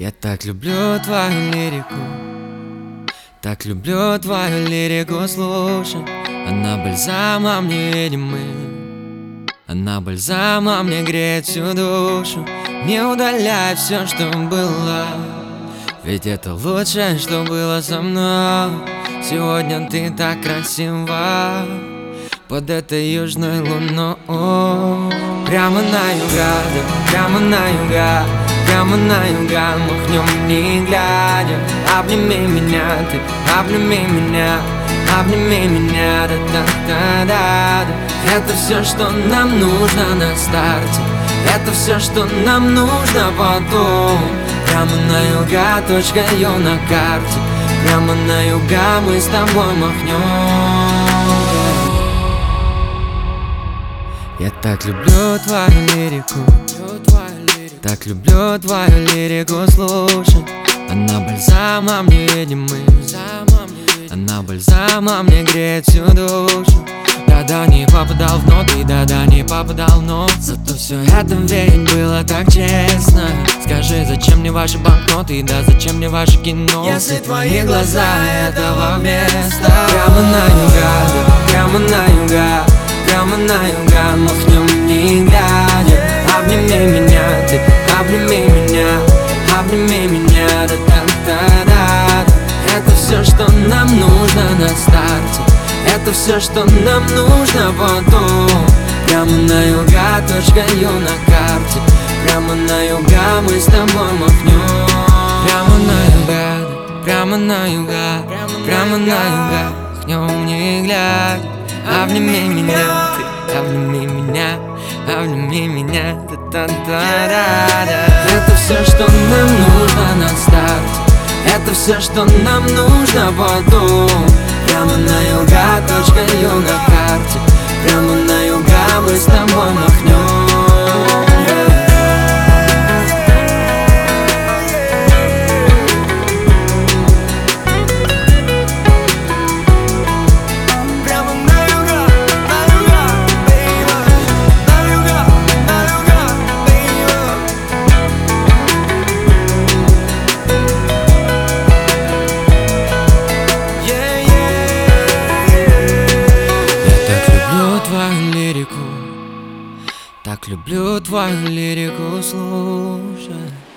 Я так люблю твою лирику, так люблю твою лирику слушать. Она бальзамом невидимый, она бальзамом мне греет всю душу. Не удаляй все, что было, ведь это лучшее, что было со мной. Сегодня ты так красива под этой южной луной. Прямо на юга, да, прямо на юга, прямо на юга, махнем не глядя. Обними меня, ты обними меня, обними меня, да-да-да-да. Это все, что нам нужно на старте, это все, что нам нужно потом. Прямо на юга, точка Ю на карте, прямо на юга мы с тобой махнем. Я так люблю твою лирику, так люблю твою лирику слушать. Она бальзамом невидимый, она бальзамом мне греет всю душу. Да-да, не попадал в ноты, да-да, не попадал в нот. Зато все это ведь было так честно. Скажи, зачем мне ваши банкноты, да зачем мне ваше кино, если твои глаза этого вместо. Прямо на юга, да, прямо на юга, прямо на юга, махнем не глядя. Обними меня, ты обними меня, обними меня, да-да-да-да. Это все, что нам нужно на старте, это все, что нам нужно потом. Прямо на юга, точка Ю на карте, прямо на юга мы с тобой махнем. Прямо на юга, прямо на юга, прямо на юга, махнем не глядя. Обними меня, ты обними меня, обними меня, да-да-да-да. Это все, что нам нужно на старте, это все, что нам нужно потом. Прямо на юга, точка Ю на карте, прямо на юга мы с тобой махнем. Так люблю твою лирику слушать.